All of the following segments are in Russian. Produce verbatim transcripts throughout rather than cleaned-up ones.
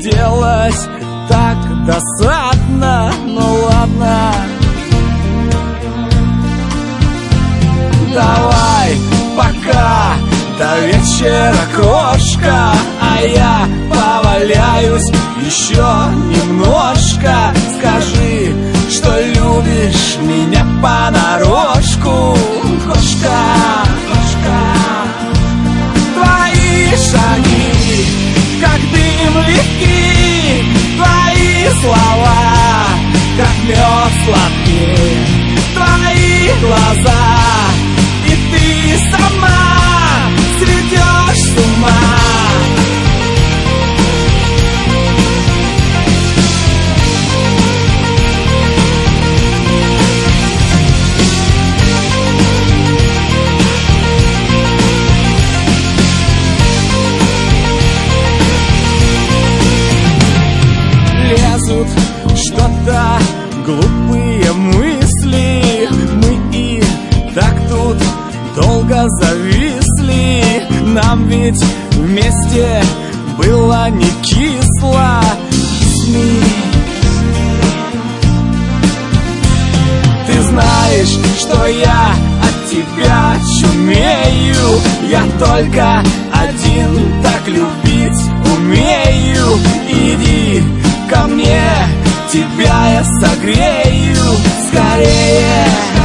делать так досадно, ну ладно. Давай пока до вечера, крошка, а я поваляюсь еще немножко. Скажи, что любишь меня понарошку, кошка, кошка. Твои шаги, как дым легкий, твои слова, как мед сладкий, твои глаза, и ты сама сведешь с ума. Лезут что-то глупые мысли, мы и так тут долго зависли. Нам ведь вместе было не кисло. СМИ. Ты знаешь, что я от тебя чумею. Я только один так любить умею. Иди ко мне, тебя я согрею скорее.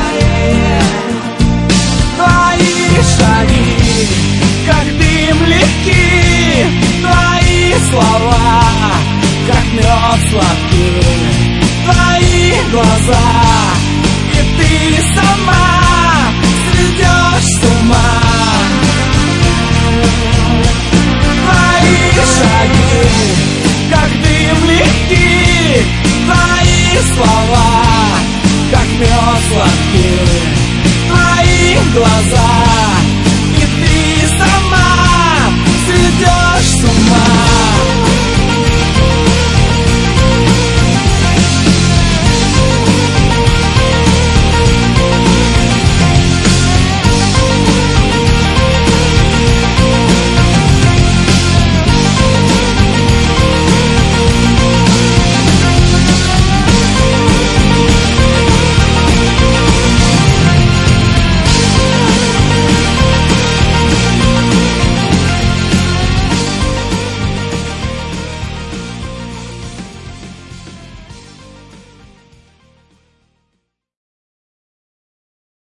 Твои шаги, как дым легкий, твои слова, как мед сладкий, твои глаза, и ты сама сведешь с ума. Твои шаги,